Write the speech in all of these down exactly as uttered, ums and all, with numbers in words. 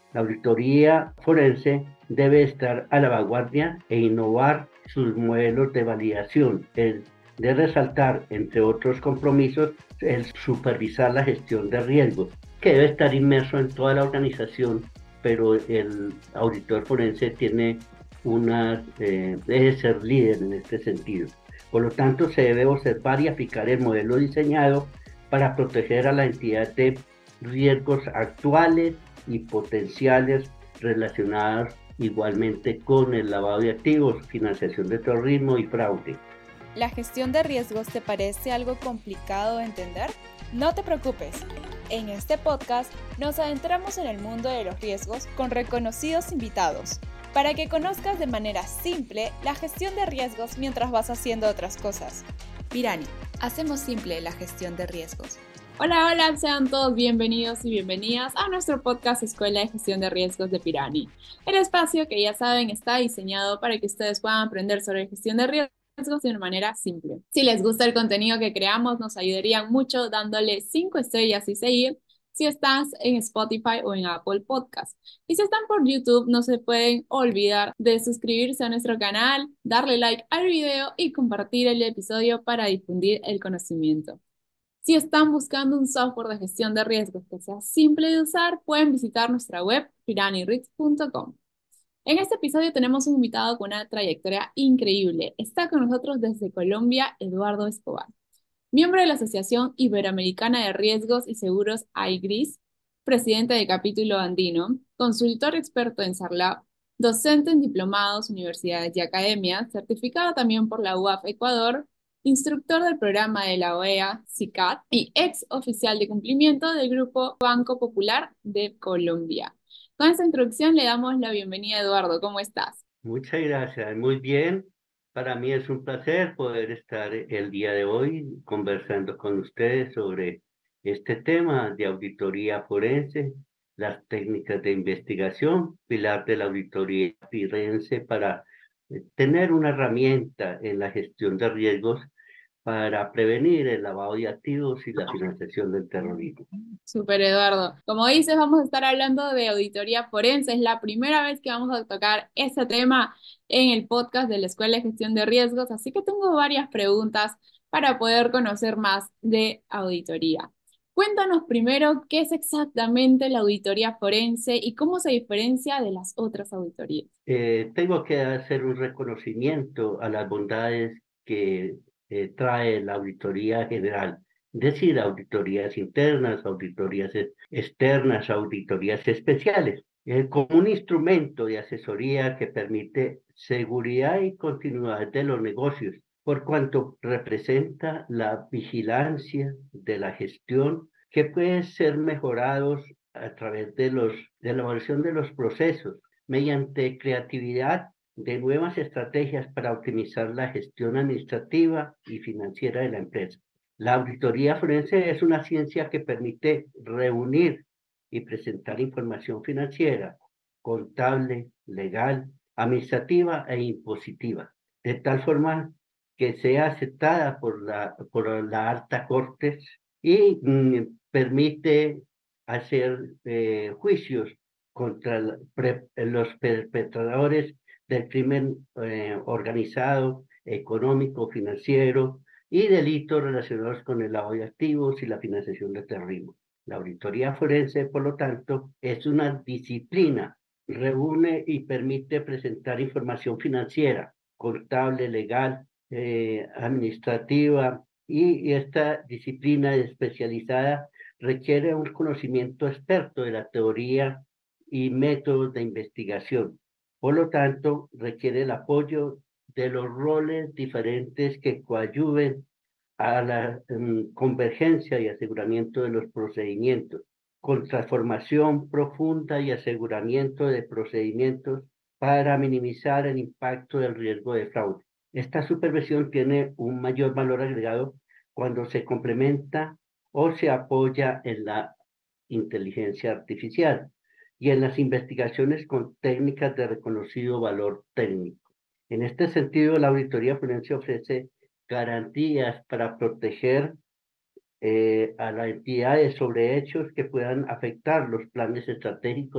La auditoría forense debe estar a la vanguardia e innovar sus modelos de validación. Es de resaltar, entre otros compromisos, el supervisar la gestión de riesgos, que debe estar inmerso en toda la organización, pero el auditor forense tiene una, eh, debe ser líder en este sentido. Por lo tanto, se debe observar y aplicar el modelo diseñado para proteger a la entidad de riesgos actuales y potenciales relacionados igualmente con el lavado de activos, financiación de terrorismo y fraude. ¿La gestión de riesgos te parece algo complicado de entender? No te preocupes. En este podcast nos adentramos en el mundo de los riesgos con reconocidos invitados, para que conozcas de manera simple la gestión de riesgos mientras vas haciendo otras cosas. Pirani, hacemos simple la gestión de riesgos. Hola, hola, sean todos bienvenidos y bienvenidas a nuestro podcast Escuela de Gestión de Riesgos de Pirani. El espacio que ya saben está diseñado para que ustedes puedan aprender sobre gestión de riesgos de una manera simple. Si les gusta el contenido que creamos, nos ayudarían mucho dándole cinco estrellas y seguir si estás en Spotify o en Apple Podcast. Y si están por YouTube, no se pueden olvidar de suscribirse a nuestro canal, darle like al video y compartir el episodio para difundir el conocimiento. Si están buscando un software de gestión de riesgos que sea simple de usar, pueden visitar nuestra web pirani risk punto com. En este episodio tenemos un invitado con una trayectoria increíble. Está con nosotros desde Colombia, Eduardo Escobar, miembro de la Asociación Iberoamericana de Riesgos y Seguros I G R I S, presidente de capítulo andino, consultor experto en SARLAB, docente en diplomados, universidades y academias, certificado también por la U A F Ecuador, instructor del programa de la O E A SICAD y ex oficial de cumplimiento del Grupo Banco Popular de Colombia. Con esta introducción le damos la bienvenida a Eduardo. ¿Cómo estás? Muchas gracias, muy bien. Para mí es un placer poder estar el día de hoy conversando con ustedes sobre este tema de auditoría forense, las técnicas de investigación, pilar de la auditoría forense para eh, tener una herramienta en la gestión de riesgos para prevenir el lavado de activos y la financiación del terrorismo. Super Eduardo. Como dices, vamos a estar hablando de auditoría forense. Es la primera vez que vamos a tocar ese tema en el podcast de la Escuela de Gestión de Riesgos, así que tengo varias preguntas para poder conocer más de auditoría. Cuéntanos primero qué es exactamente la auditoría forense y cómo se diferencia de las otras auditorías. Eh, tengo que hacer un reconocimiento a las bondades que eh, trae la auditoría general, es decir, auditorías internas, auditorías ex- externas, auditorías especiales, eh, como un instrumento de asesoría que permite seguridad y continuidad de los negocios, por cuanto representa la vigilancia de la gestión que puede ser mejorados a través de los, de la evaluación de los procesos mediante creatividad de nuevas estrategias para optimizar la gestión administrativa y financiera de la empresa. La auditoría forense es una ciencia que permite reunir y presentar información financiera, contable, legal, administrativa e impositiva, de tal forma que sea aceptada por la, por la alta corte y mm, permite hacer eh, juicios contra la, pre, los perpetradores del crimen eh, organizado, económico, financiero y delitos relacionados con el lavado de activos y la financiación del terrorismo. La auditoría forense, por lo tanto, es una disciplina, reúne y permite presentar información financiera, contable, legal, eh, administrativa, y, y esta disciplina especializada requiere un conocimiento experto de la teoría y métodos de investigación. Por lo tanto, requiere el apoyo de los roles diferentes que coadyuven a la um, convergencia y aseguramiento de los procedimientos, con transformación profunda y aseguramiento de procedimientos para minimizar el impacto del riesgo de fraude. Esta supervisión tiene un mayor valor agregado cuando se complementa o se apoya en la inteligencia artificial y en las investigaciones con técnicas de reconocido valor técnico. En este sentido, la auditoría forense ofrece garantías para proteger eh, a las entidades sobre hechos que puedan afectar los planes estratégicos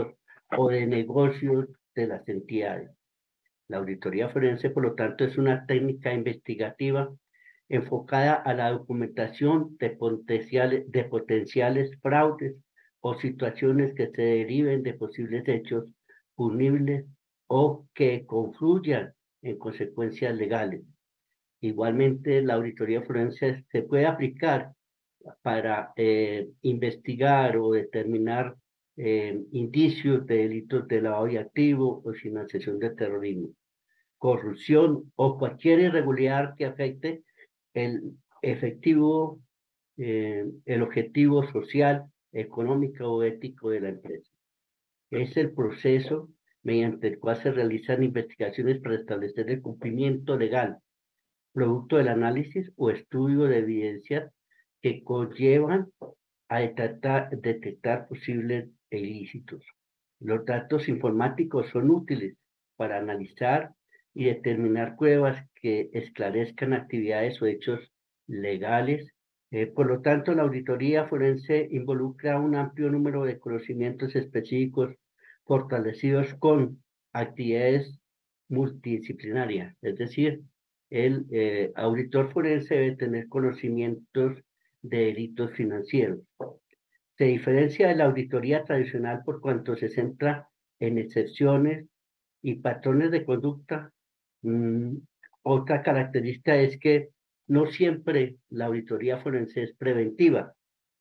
o de negocios de las entidades. La auditoría forense, por lo tanto, es una técnica investigativa enfocada a la documentación de potenciales, de potenciales fraudes o situaciones que se deriven de posibles hechos punibles o que confluyan en consecuencias legales. Igualmente, la auditoría forense se puede aplicar para eh, investigar o determinar eh, indicios de delitos de lavado de activos o financiación de terrorismo, corrupción o cualquier irregularidad que afecte el efectivo, eh, el objetivo social, económico o ético de la empresa. Es el proceso mediante el cual se realizan investigaciones para establecer el cumplimiento legal, producto del análisis o estudio de evidencias que conllevan a detectar, detectar posibles ilícitos. Los datos informáticos son útiles para analizar y determinar pruebas que esclarezcan actividades o hechos legales. Eh, por lo tanto, la auditoría forense involucra un amplio número de conocimientos específicos fortalecidos con actividades multidisciplinarias, es decir, el eh, auditor forense debe tener conocimientos de delitos financieros. Se diferencia de la auditoría tradicional por cuanto se centra en excepciones y patrones de conducta. Mm, otra característica es que no siempre la auditoría forense es preventiva.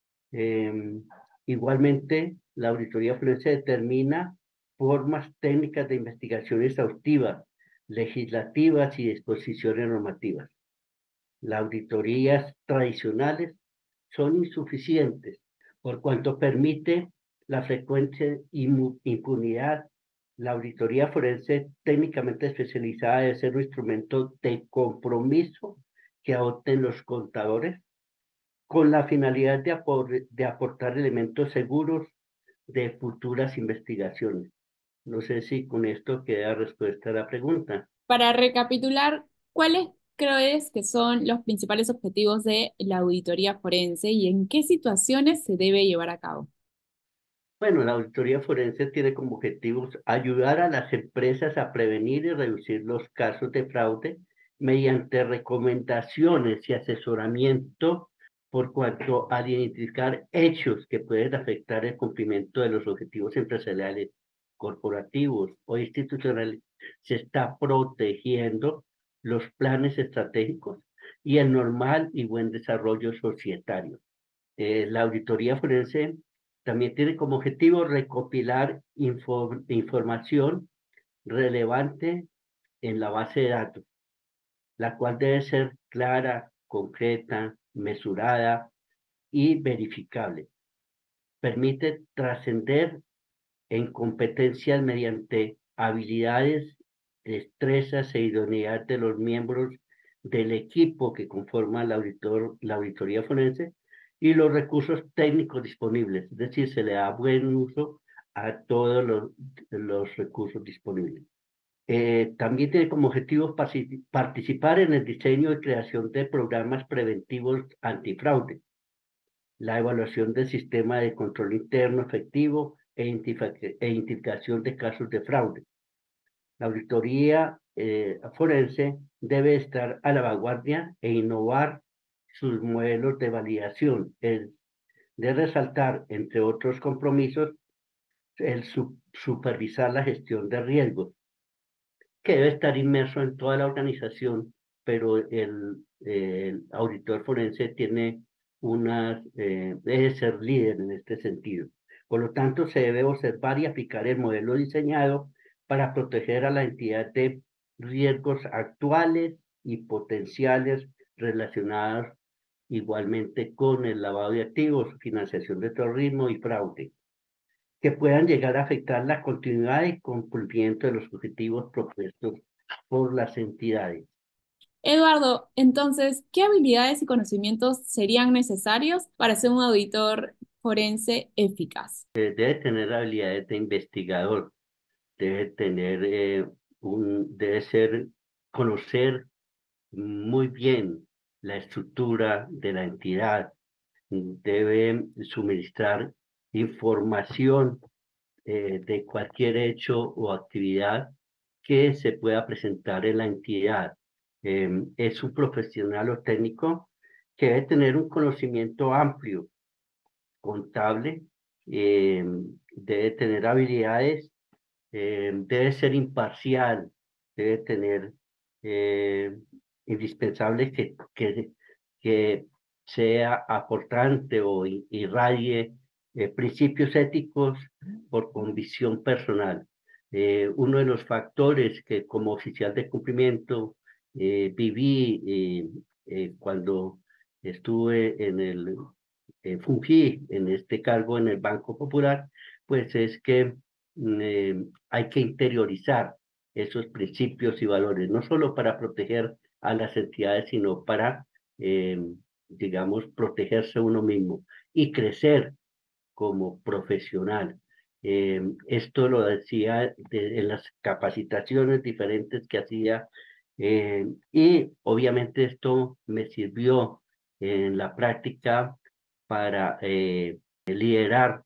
Eh, igualmente, la auditoría forense determina formas técnicas de investigación exhaustivas, legislativas y disposiciones normativas. Las auditorías tradicionales son insuficientes por cuanto permite la frecuente impunidad. La auditoría forense técnicamente especializada debe ser un instrumento de compromiso que adopten los contadores con la finalidad de, apor de aportar elementos seguros de futuras investigaciones. No sé si con esto queda respuesta a la pregunta. Para recapitular, ¿cuáles crees que son los principales objetivos de la auditoría forense y en qué situaciones se debe llevar a cabo? Bueno, la auditoría forense tiene como objetivos ayudar a las empresas a prevenir y reducir los casos de fraude mediante recomendaciones y asesoramiento por cuanto a identificar hechos que pueden afectar el cumplimiento de los objetivos empresariales, corporativos o institucionales. Se está protegiendo los planes estratégicos y el normal y buen desarrollo societario. Eh, la auditoría forense también tiene como objetivo recopilar infor información relevante en la base de datos, la cual debe ser clara, concreta, mesurada y verificable. Permite trascender en competencias mediante habilidades, destrezas e idoneidad de los miembros del equipo que conforma la, auditor, la auditoría forense y los recursos técnicos disponibles, es decir, se le da buen uso a todos los, los recursos disponibles. Eh, también tiene como objetivo participar en el diseño y creación de programas preventivos antifraude, la evaluación del sistema de control interno efectivo e identificación de casos de fraude. La auditoría eh, forense debe estar a la vanguardia e innovar sus modelos de validación, el de resaltar, entre otros compromisos, el su supervisar la gestión de riesgos, que debe estar inmerso en toda la organización, pero el, el auditor forense tiene unas, eh, debe ser líder en este sentido. Por lo tanto, se debe observar y aplicar el modelo diseñado para proteger a la entidad de riesgos actuales y potenciales relacionados igualmente con el lavado de activos, financiación de terrorismo y fraude, que puedan llegar a afectar la continuidad y cumplimiento de los objetivos propuestos por las entidades. Eduardo, entonces, ¿qué habilidades y conocimientos serían necesarios para ser un auditor forense eficaz? Eh, debe tener habilidades de investigador, debe tener eh, un, debe ser, conocer muy bien la estructura de la entidad, debe suministrar información eh, de cualquier hecho o actividad que se pueda presentar en la entidad. Eh, es un profesional o técnico que debe tener un conocimiento amplio, contable, eh, debe tener habilidades, eh, debe ser imparcial, debe tener eh, indispensable que, que, que sea aportante o irradie eh, principios éticos por convicción personal. Eh, uno de los factores que como oficial de cumplimiento eh, viví eh, eh, cuando estuve en el, eh, fungí en este cargo en el Banco Popular, pues es que mm, eh, hay que interiorizar esos principios y valores, no solo para proteger a las entidades, sino para, eh, digamos, protegerse uno mismo y crecer como profesional. Eh, esto lo decía de, en las capacitaciones diferentes que hacía eh, y obviamente esto me sirvió en la práctica para eh, liderar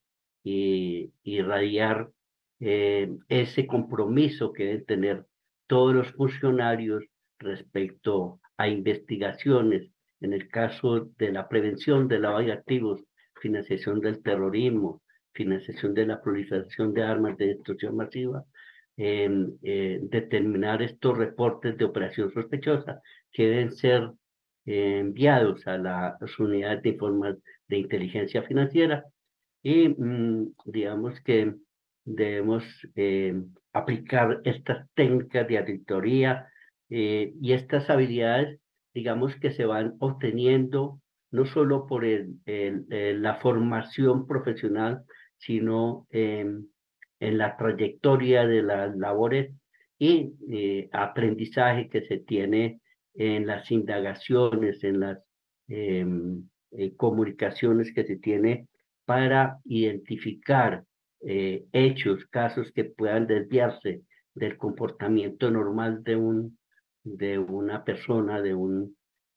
y irradiar eh, ese compromiso que deben tener todos los funcionarios respecto a investigaciones en el caso de la prevención de lavado de activos, financiación del terrorismo, financiación de la proliferación de armas de destrucción masiva, eh, eh, determinar estos reportes de operación sospechosa que deben ser eh, enviados a las unidades de, informa de inteligencia financiera y mm, digamos que debemos eh, aplicar estas técnicas de auditoría eh, y estas habilidades, digamos que se van obteniendo no solo por el, el, el, la formación profesional, sino eh, en la trayectoria de las labores y eh, aprendizaje que se tiene en las indagaciones, en las eh, eh, comunicaciones que se tiene para identificar eh, hechos, casos que puedan desviarse del comportamiento normal de, un, de una persona, de un,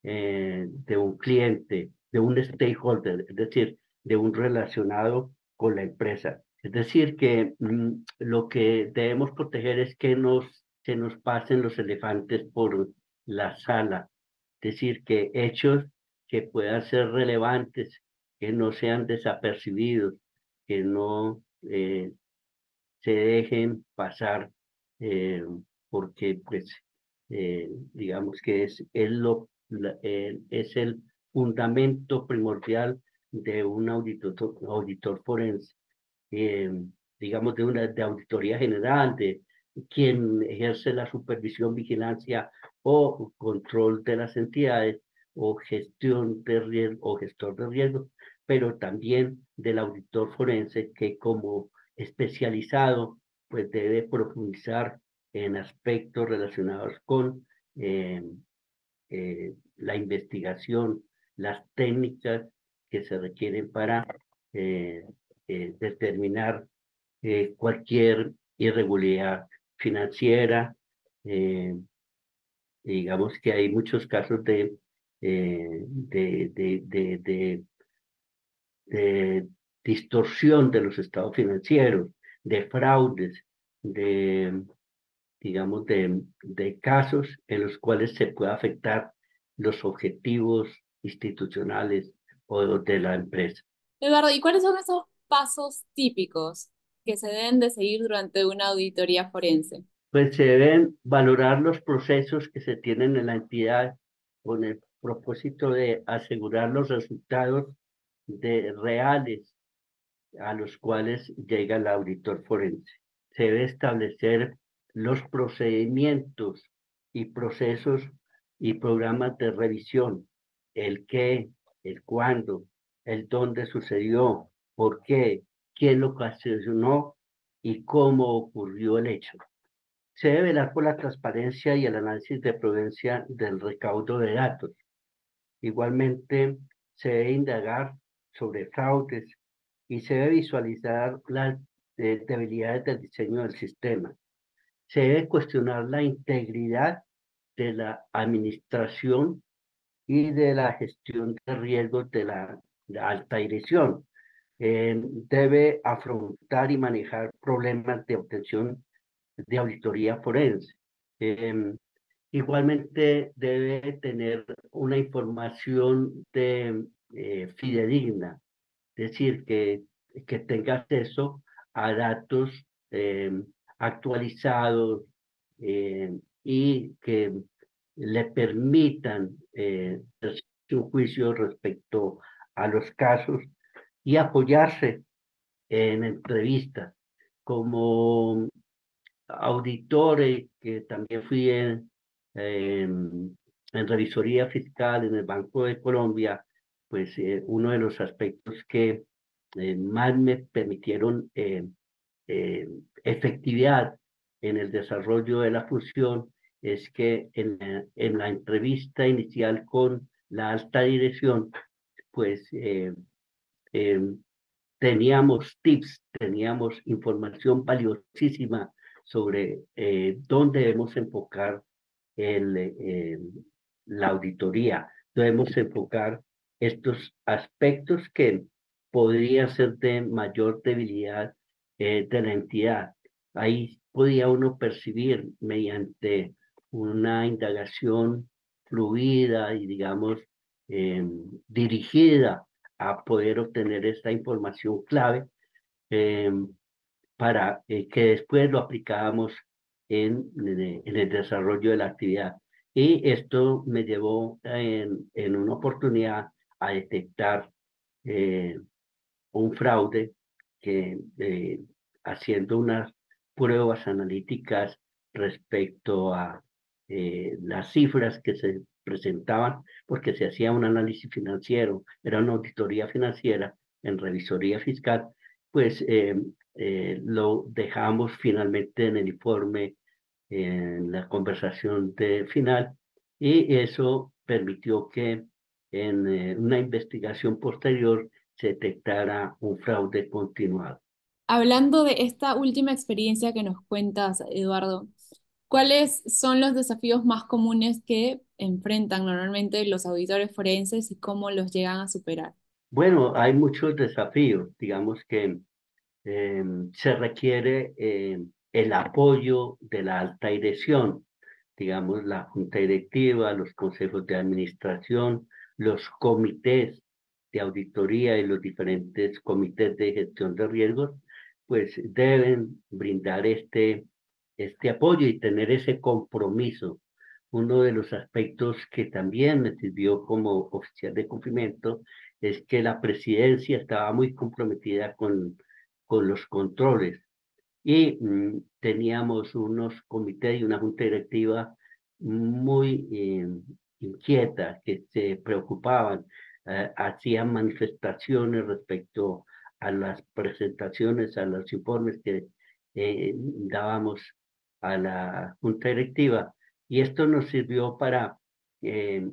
eh, de un cliente, de un stakeholder, es decir, de un relacionado con la empresa. Es decir, que mm, lo que debemos proteger es que nos, se nos pasen los elefantes por la sala. Es decir, que hechos que puedan ser relevantes, que no sean desapercibidos, que no eh, se dejen pasar, eh, porque pues eh, digamos que es, es, lo, la, eh, es el fundamento primordial de un auditor, auditor forense, eh, digamos de una de auditoría general, de quien ejerce la supervisión, vigilancia o control de las entidades o gestión de riesgo o gestor de riesgo, pero también del auditor forense que como especializado pues debe profundizar en aspectos relacionados con eh, eh, la investigación, las técnicas que se requieren para eh, eh, determinar eh, cualquier irregularidad financiera. Eh, digamos que hay muchos casos de, eh, de, de, de, de, de distorsión de los estados financieros, de fraudes, de, digamos, de, de casos en los cuales se puede afectar los objetivos institucionales o de la empresa. Eduardo, ¿y cuáles son esos pasos típicos que se deben de seguir durante una auditoría forense? Pues se deben valorar los procesos que se tienen en la entidad con el propósito de asegurar los resultados de reales a los cuales llega el auditor forense. Se debe establecer los procedimientos y procesos y programas de revisión, el qué, el cuándo, el dónde sucedió, por qué, quién lo ocasionó y cómo ocurrió el hecho. Se debe velar por la transparencia y el análisis de prudencia del recaudo de datos. Igualmente, se debe indagar sobre fraudes y se debe visualizar las eh, debilidades del diseño del sistema. Se debe cuestionar la integridad de la administración y de la gestión de riesgos de la, la alta dirección. eh, debe afrontar y manejar problemas de obtención de auditoría forense. Eh, igualmente debe tener una información de, eh, fidedigna, es decir, que, que tenga acceso a datos eh, actualizados eh, y que le permitan eh, hacer un juicio respecto a los casos y apoyarse en entrevistas. Como auditor, eh, que también fui en, en, en revisoría fiscal en el Banco de Colombia, pues eh, uno de los aspectos que eh, más me permitieron eh, eh, efectividad en el desarrollo de la función es que en la, en la entrevista inicial con la alta dirección, pues eh, eh, teníamos tips, teníamos información valiosísima sobre eh, dónde debemos enfocar el, eh, la auditoría. Debemos enfocar estos aspectos que podrían ser de mayor debilidad eh, de la entidad. Ahí podía uno percibir mediante una indagación fluida y, digamos, eh, dirigida a poder obtener esta información clave eh, para eh, que después lo aplicábamos en, en, en el desarrollo de la actividad. Y esto me llevó en, en una oportunidad a detectar eh, un fraude que eh, haciendo unas pruebas analíticas respecto a eh, las cifras que se presentaban, porque se hacía un análisis financiero, era una auditoría financiera en revisoría fiscal, pues eh, eh, lo dejamos finalmente en el informe, en la conversación de final, y eso permitió que en eh, una investigación posterior se detectara un fraude continuado. Hablando de esta última experiencia que nos cuentas, Eduardo, ¿cuáles son los desafíos más comunes que enfrentan normalmente los auditores forenses y cómo los llegan a superar? Bueno, hay muchos desafíos, digamos que eh, se requiere eh, el apoyo de la alta dirección, digamos la junta directiva, los consejos de administración, los comités de auditoría y los diferentes comités de gestión de riesgos, pues deben brindar este, este apoyo y tener ese compromiso. Uno de los aspectos que también me sirvió como oficial de cumplimiento es que la presidencia estaba muy comprometida con, con los controles y mm, teníamos unos comités y una junta directiva muy eh, inquietas que se preocupaban, eh, hacían manifestaciones respecto a las presentaciones, a los informes que eh, dábamos a la junta directiva, y esto nos sirvió para eh,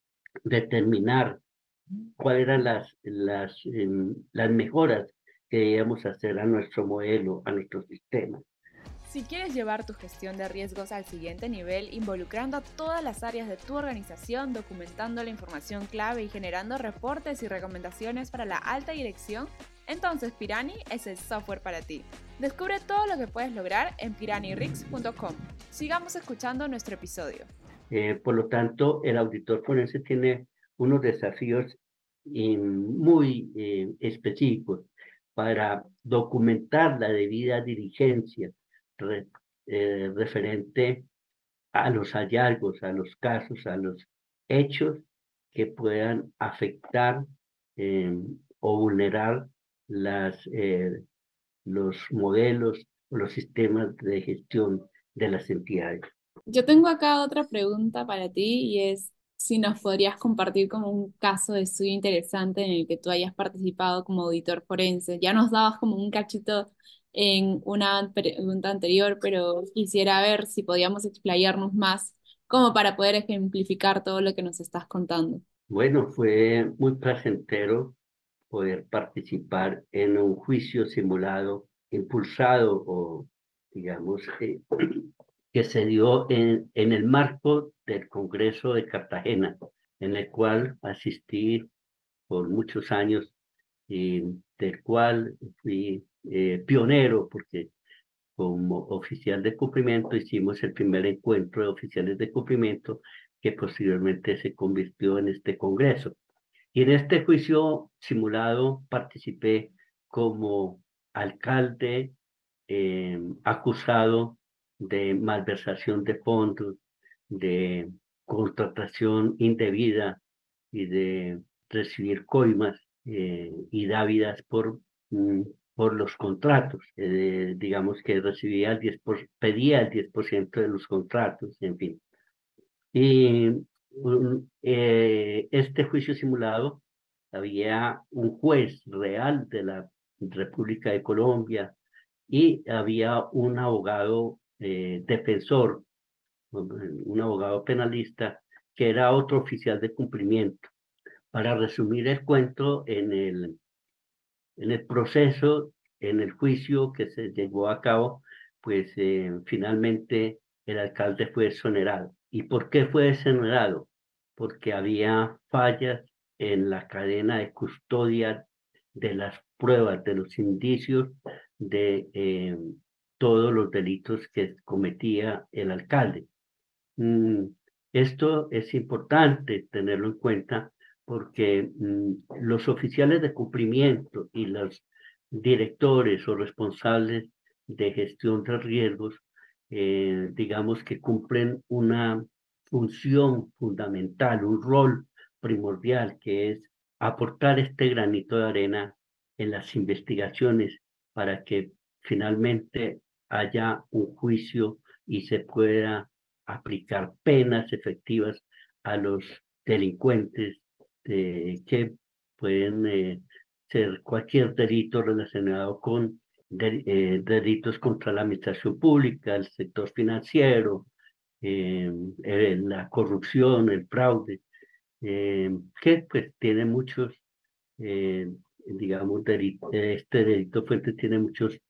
determinar cuáles eran las, las, eh, las mejoras que debíamos hacer a nuestro modelo, a nuestro sistema. Si quieres llevar tu gestión de riesgos al siguiente nivel, involucrando a todas las áreas de tu organización, documentando la información clave y generando reportes y recomendaciones para la alta dirección, entonces Pirani es el software para ti. Descubre todo lo que puedes lograr en pirani rix punto com. Sigamos escuchando nuestro episodio. Eh, por lo tanto, el auditor forense tiene unos desafíos eh, muy eh, específicos para documentar la debida diligencia re, eh, referente a los hallazgos, a los casos, a los hechos que puedan afectar eh, o vulnerar las, eh, los modelos o los sistemas de gestión de las entidades. Yo tengo acá otra pregunta para ti y es si nos podrías compartir como un caso de estudio interesante en el que tú hayas participado como auditor forense. Ya nos dabas como un cachito en una pregunta anterior, pero quisiera ver si podíamos explayarnos más como para poder ejemplificar todo lo que nos estás contando. Bueno, fue muy placentero poder participar en un juicio simulado, impulsado o, digamos, eh, que se dio en, en el marco del Congreso de Cartagena, en el cual asistí por muchos años y del cual fui eh, pionero, porque como oficial de cumplimiento hicimos el primer encuentro de oficiales de cumplimiento que posteriormente se convirtió en este congreso. Y en este juicio simulado participé como alcalde eh, acusado de malversación de fondos, de contratación indebida y de recibir coimas eh, y dávidas por, mm, por los contratos. Eh, digamos que recibía el diez por, pedía el diez por ciento de los contratos, en fin. Y un- eh, este juicio simulado, había un juez real de la República de Colombia y había un abogado eh, defensor, un un abogado penalista, que era otro oficial de cumplimiento. Para resumir el cuento, en el, en el proceso, en el juicio que se llevó a cabo, pues eh, finalmente el alcalde fue exonerado. ¿Y por qué fue exonerado? Porque había fallas en la cadena de custodia de las pruebas, de los indicios de eh, todos los delitos que cometía el alcalde. Mm, Esto es importante tenerlo en cuenta porque mm, los oficiales de cumplimiento y los directores o responsables de gestión de riesgos, eh, digamos que cumplen una función fundamental, un rol primordial, que es aportar este granito de arena en las investigaciones para que finalmente haya un juicio y se pueda aplicar penas efectivas a los delincuentes eh, que pueden eh, ser cualquier delito relacionado con de- eh, delitos contra la administración pública, el sector financiero, eh, eh, la corrupción, el fraude, eh, que pues tiene muchos, eh, digamos, delitos, este delito fuente tiene muchos,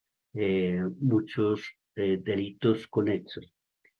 eh, muchos eh, delitos conexos.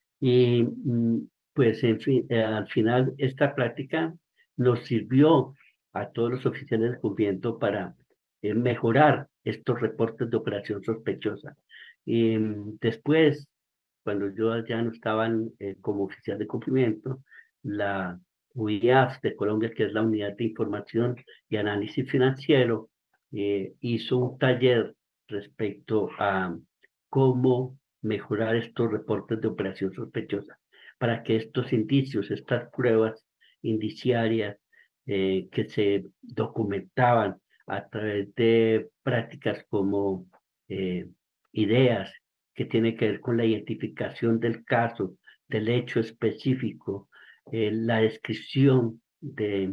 Y mm, pues en fin, eh, al final esta práctica nos sirvió a todos los oficiales de cumplimiento para eh, mejorar estos reportes de operación sospechosa. Y mm, después, cuando yo ya no estaba en, eh, como oficial de cumplimiento, la U I A F de Colombia, que es la Unidad de Información y Análisis Financiero, eh, hizo un taller respecto a cómo mejorar estos reportes de operación sospechosa para que estos indicios, estas pruebas indiciarias eh, que se documentaban a través de prácticas como eh, ideas que tienen que ver con la identificación del caso, del hecho específico, eh, la descripción de,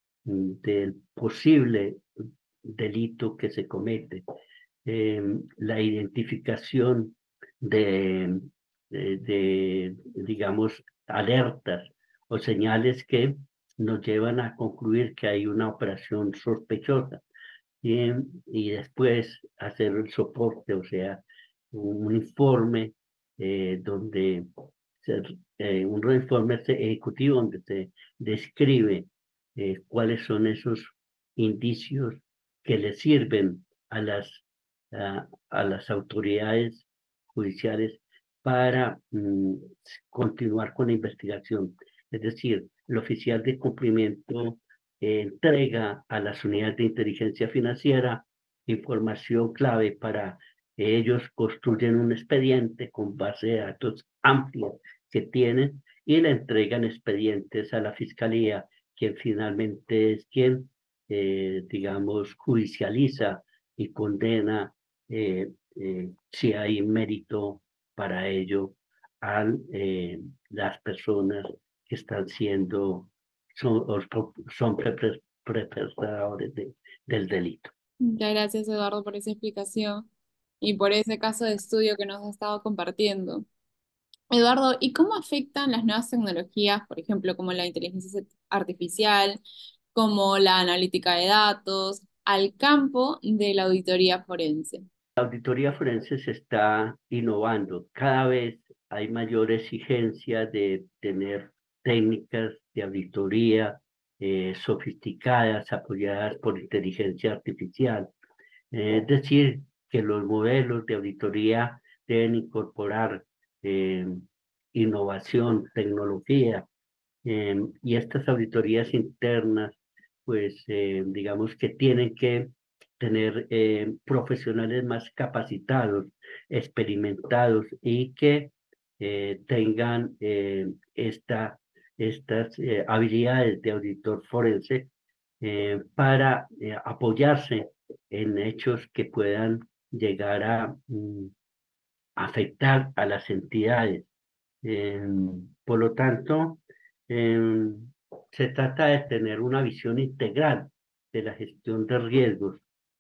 del posible delito que se comete, eh, la identificación de, de, de, digamos, alertas o señales que nos llevan a concluir que hay una operación sospechosa y, y después hacer el soporte, o sea, un informe eh, donde se, eh, un informe ejecutivo donde se describe eh, cuáles son esos indicios que le sirven a las, a, a las autoridades judiciales para mm, continuar con la investigación. Es decir, el oficial de cumplimiento eh, entrega a las unidades de inteligencia financiera información clave para que ellos construyen un expediente con base de datos amplios que tienen y le entregan expedientes a la fiscalía, quien finalmente es quien, eh, digamos, judicializa y condena eh, eh, si hay mérito para ello a eh, las personas que están siendo son, son perpetradores de, del delito. Muchas gracias, Eduardo, por esa explicación y por ese caso de estudio que nos has estado compartiendo. Eduardo, ¿y cómo afectan las nuevas tecnologías, por ejemplo, como la inteligencia artificial, como la analítica de datos, al campo de la auditoría forense? La auditoría forense se está innovando. Cada vez hay mayor exigencia de tener técnicas de auditoría eh, sofisticadas, apoyadas por inteligencia artificial. Eh, es decir, que los modelos de auditoría deben incorporar eh, innovación, tecnología, eh, y estas auditorías internas, pues eh, digamos que tienen que tener eh, profesionales más capacitados, experimentados y que eh, tengan eh, esta, estas eh, habilidades de auditor forense eh, para eh, apoyarse en hechos que puedan llegar a mm, afectar a las entidades. Eh, por lo tanto, eh, se trata de tener una visión integral de la gestión de riesgos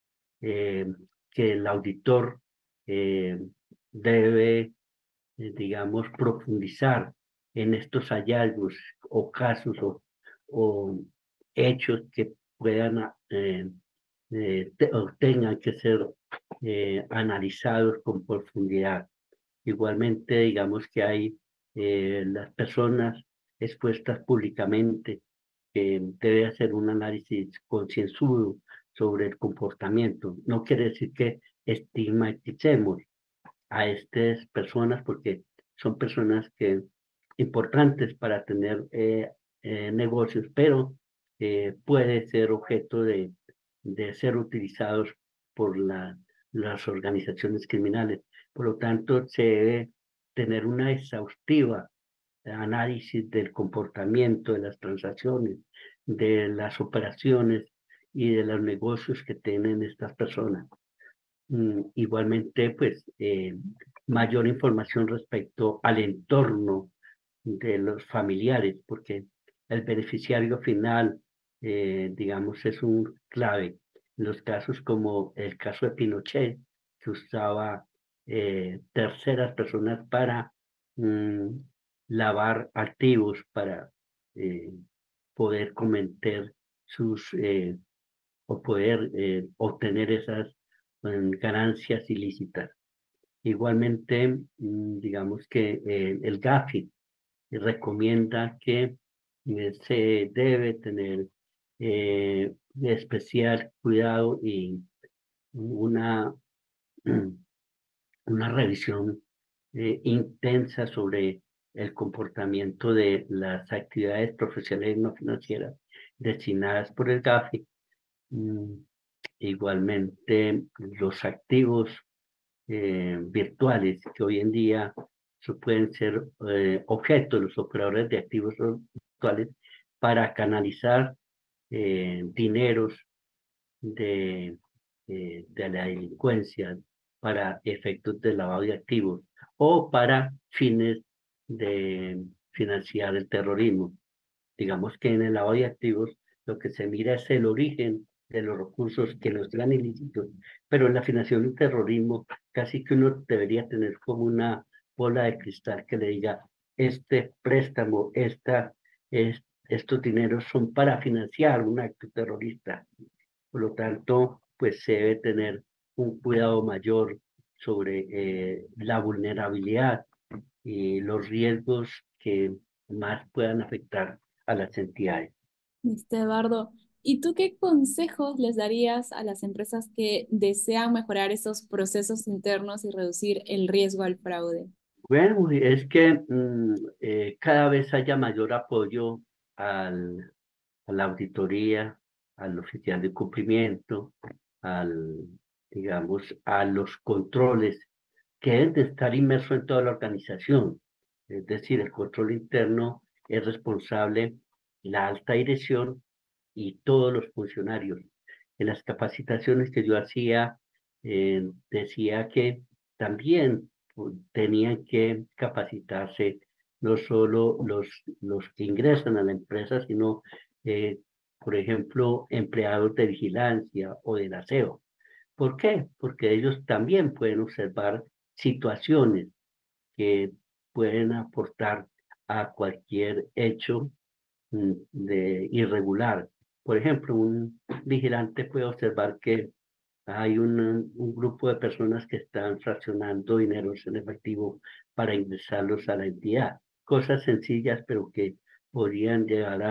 eh, que el auditor eh, debe, eh, digamos, profundizar en estos hallazgos o casos o, o hechos que puedan eh, eh, te- o tengan que ser eh, analizados con profundidad. Igualmente, digamos que hay eh, las personas expuestas públicamente, que debe hacer un análisis concienzudo sobre el comportamiento. No quiere decir que estigmaticemos a estas personas porque son personas que importantes para tener eh, eh, negocios, pero eh, puede ser objeto de, de ser utilizados por la, las organizaciones criminales. Por lo tanto, se debe tener una exhaustiva análisis del comportamiento de las transacciones, de las operaciones y de los negocios que tienen estas personas. Mm, igualmente, pues, eh, mayor información respecto al entorno de los familiares, porque el beneficiario final, eh, digamos, es un clave. En los casos como el caso de Pinochet, que usaba eh, terceras personas para mm, lavar activos, para eh, poder cometer sus eh, o poder eh, obtener esas mm, ganancias ilícitas. Igualmente, mm, digamos que eh, el GAFI recomienda que eh, se debe tener eh, especial cuidado y una, una revisión eh, intensa sobre el comportamiento de las actividades profesionales no financieras destinadas por el GAFI. Mm, Igualmente, los activos eh, virtuales que hoy en día so- pueden ser eh, objeto de los operadores de activos virtuales para canalizar eh, dineros de, eh, de la delincuencia para efectos de lavado de activos o para fines de financiar el terrorismo. Digamos que en el lavado de activos lo que se mira es el origen de los recursos que los dan ilícitos, pero en la financiación del terrorismo casi que uno debería tener como una bola de cristal que le diga, este préstamo, esta, es, estos dineros son para financiar un acto terrorista. Por lo tanto, pues se debe tener un cuidado mayor sobre eh, la vulnerabilidad y los riesgos que más puedan afectar a las entidades. Este, Eduardo, ¿y tú qué consejos les darías a las empresas que desean mejorar esos procesos internos y reducir el riesgo al fraude? Bueno, es que mm, eh, cada vez haya mayor apoyo al, a la auditoría, al oficial de cumplimiento, al, digamos, a los controles que deben de estar inmersos en toda la organización. Es decir, el control interno es responsable la alta dirección y todos los funcionarios. En las capacitaciones que yo hacía, eh, decía que también pu- tenían que capacitarse no solo los, los que ingresan a la empresa, sino, eh, por ejemplo, empleados de vigilancia o del aseo. ¿Por qué? Porque ellos también pueden observar situaciones que pueden aportar a cualquier hecho mm, de irregular. Por ejemplo, un vigilante puede observar que hay un, un grupo de personas que están fraccionando dineros en efectivo para ingresarlos a la entidad. Cosas sencillas, pero que podrían llegar a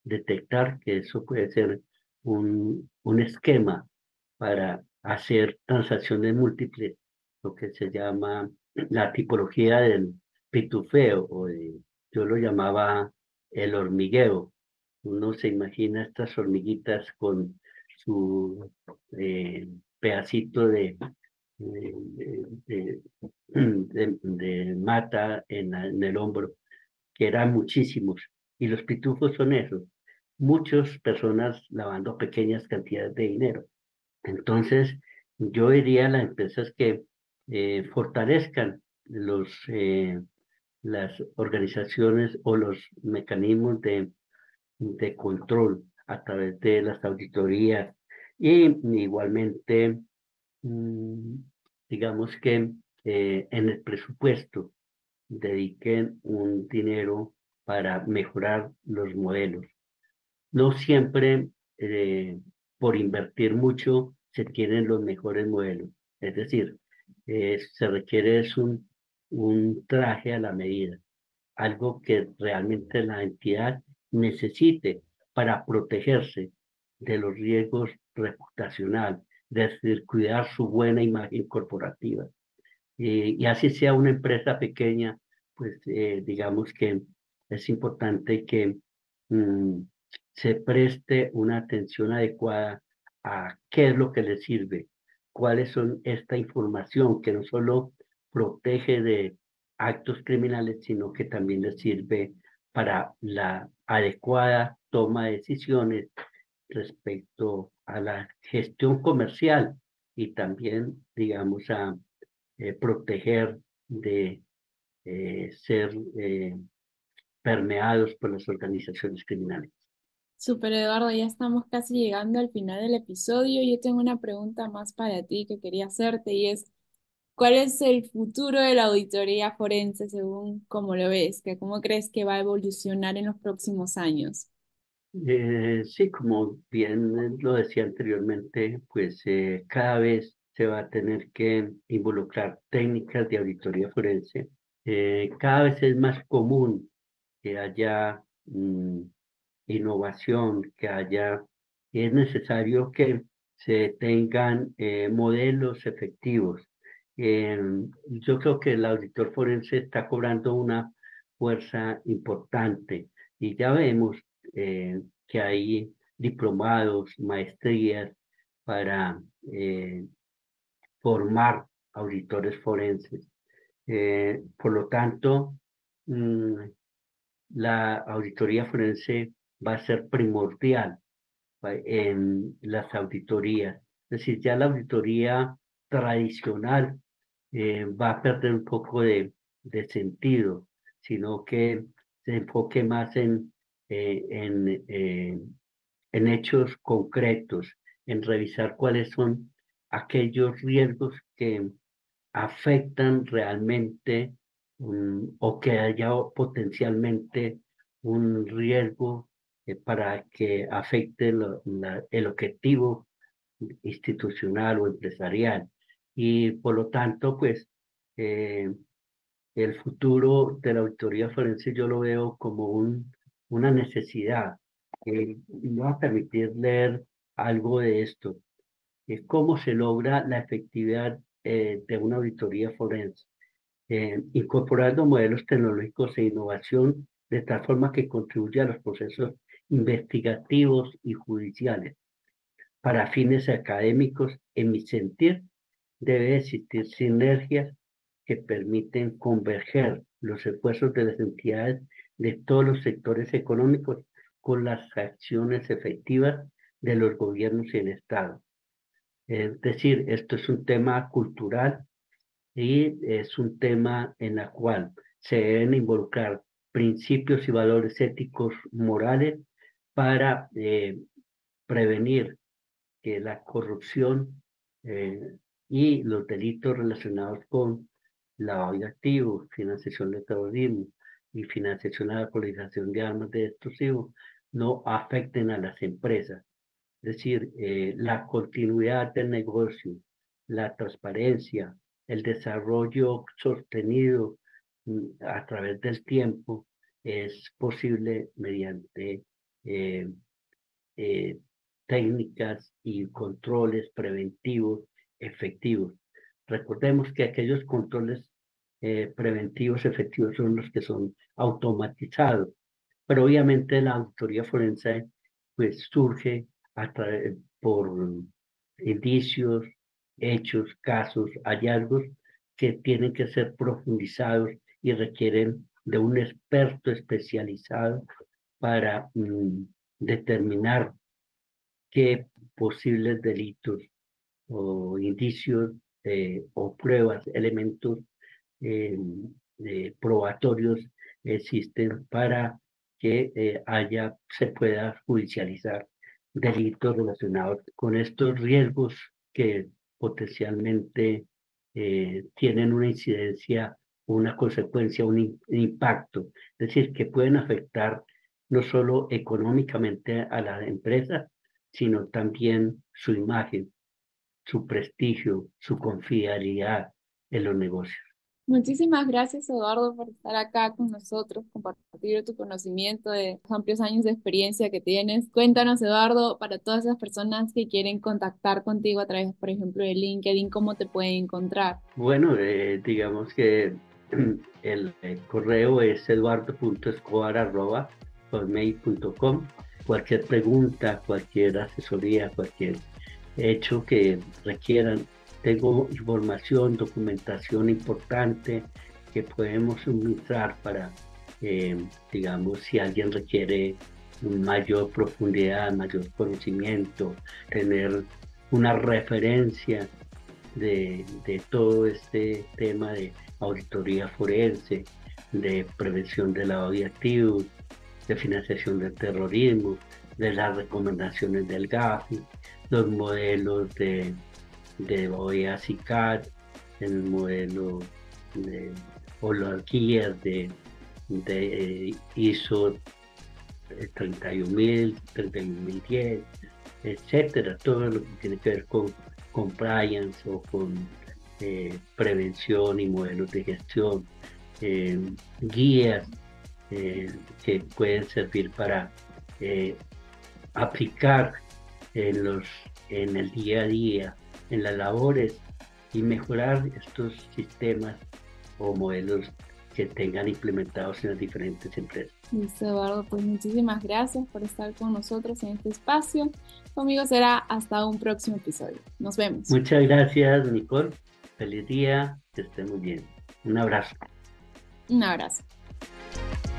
detectar que eso puede ser un, un esquema para hacer transacciones múltiples, lo que se llama la tipología del pitufeo, o de- yo lo llamaba el hormigueo. Uno se imagina estas hormiguitas con su eh, pedacito de, de, de- de- de mata en, la- en el hombro, que eran muchísimos. Y los pitufos son esos, muchas personas lavando pequeñas cantidades de dinero. Entonces, yo diría a las empresas que eh, fortalezcan los, eh, las organizaciones o los mecanismos de, de control a través de las auditorías y igualmente, mm, digamos que eh, en el presupuesto dediquen un dinero para mejorar los modelos. No siempre eh, por invertir mucho se tienen los mejores modelos. Es decir, eh, se requiere es un, un traje a la medida, algo que realmente la entidad necesite para protegerse de los riesgos reputacionales, es decir, cuidar su buena imagen corporativa. Eh, y así sea una empresa pequeña, pues eh, digamos que es importante que mm, se preste una atención adecuada a qué es lo que le sirve, cuáles son esta información que no solo protege de actos criminales, sino que también le sirve para la adecuada toma de decisiones respecto a la gestión comercial y también, digamos, a eh, proteger de eh, ser eh, permeados por las organizaciones criminales. Super Eduardo, ya estamos casi llegando al final del episodio. Yo tengo una pregunta más para ti que quería hacerte y es, ¿cuál es el futuro de la auditoría forense según cómo lo ves? ¿Que ¿Cómo crees que va a evolucionar en los próximos años? Eh, sí, como bien lo decía anteriormente, pues eh, cada vez se va a tener que involucrar técnicas de auditoría forense. Eh, cada vez es más común que haya mm, innovación, que haya, es necesario que se tengan eh, modelos efectivos. Eh, yo creo que el auditor forense está cobrando una fuerza importante y ya vemos eh, que hay diplomados, maestrías para eh, formar auditores forenses. Eh, por lo tanto, mm, la auditoría forense va a ser primordial pa- en las auditorías. Es decir, ya la auditoría tradicional eh, va a perder un poco de, de sentido, sino que se enfoque más en, eh, en, eh, en hechos concretos, en revisar cuáles son aquellos riesgos que afectan realmente um, o que haya potencialmente un riesgo eh, para que afecte lo- la- el objetivo institucional o empresarial. Y por lo tanto, pues eh, el futuro de la auditoría forense yo lo veo como un, una necesidad. Eh, y me va a permitir leer algo de esto. Eh, ¿Cómo se logra la efectividad eh, de una auditoría forense? Eh, incorporando modelos tecnológicos e innovación de tal forma que contribuya a los procesos investigativos y judiciales. Para fines académicos, en mi sentir, debe existir sinergias que permiten converger los esfuerzos de las entidades de todos los sectores económicos con las acciones efectivas de los gobiernos y el Estado. Es decir, esto es un tema cultural y es un tema en el cual se deben involucrar principios y valores éticos morales para eh, prevenir que la corrupción eh, y los delitos relacionados con lavado de activos, financiación de terrorismo y financiación a la colonización de armas de explosivos no afecten a las empresas. Es decir, eh, la continuidad del negocio, la transparencia, el desarrollo sostenido mm, a través del tiempo es posible mediante eh, eh, técnicas y controles preventivos efectivos. Recordemos que aquellos controles eh, preventivos efectivos son los que son automatizados, pero obviamente la auditoría forense pues surge a través, por indicios, hechos, casos, hallazgos que tienen que ser profundizados y requieren de un experto especializado para mm, determinar qué posibles delitos o indicios eh, o pruebas, elementos eh, eh, probatorios existen para que eh, haya, se pueda judicializar delitos relacionados con estos riesgos que potencialmente eh, tienen una incidencia, una consecuencia, un, in- impacto, es decir, que pueden afectar no solo económicamente a la empresa, sino también su imagen, su prestigio, su confiabilidad en los negocios. Muchísimas gracias, Eduardo, por estar acá con nosotros, compartir tu conocimiento de los amplios años de experiencia que tienes. Cuéntanos, Eduardo, para todas esas personas que quieren contactar contigo a través, por ejemplo, de LinkedIn, ¿cómo te pueden encontrar? Bueno, eh, digamos que el, eh, correo es eduardo punto escobar arroba hotmail punto com. Cualquier pregunta, cualquier asesoría, cualquier hecho que requieran, tengo información, documentación importante que podemos suministrar para, eh, digamos, si alguien requiere mayor profundidad, mayor conocimiento, tener una referencia de, de todo este tema de auditoría forense, de prevención de lavado de activos, de financiación del terrorismo, de las recomendaciones del GAFI, los modelos de, de O E A SICAD, el modelo de, o las guías de, de eh, ISO treinta y un mil, treinta y un mil diez, etcétera, todo lo que tiene que ver con compliance o con eh, prevención y modelos de gestión, eh, guías eh, que pueden servir para eh, aplicar en, los, en el día a día, en las labores y mejorar estos sistemas o modelos que tengan implementados en las diferentes empresas. Listo, Eduardo, pues muchísimas gracias por estar con nosotros en este espacio. Conmigo será hasta un próximo episodio. Nos vemos. Muchas gracias, Nicole. Feliz día, que esté muy bien. Un abrazo. Un abrazo.